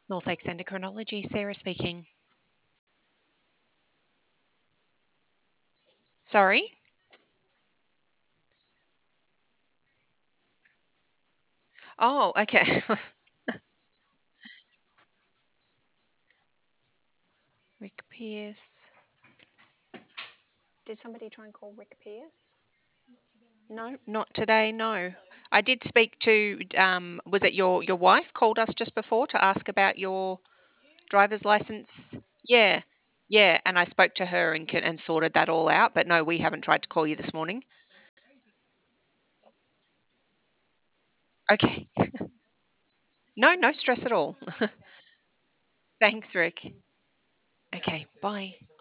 North Lakes Endocrinology, Sarah speaking. Sorry? Oh, okay. Rick Pierce. Did somebody try and call Rick Pierce? No, not today, no. I did speak to, was it your wife called us just before to ask about your driver's license? Yeah, yeah, and I spoke to her and sorted that all out, but no, we haven't tried to call you this morning. Okay. No, no stress at all. Thanks, Rick. Okay, bye.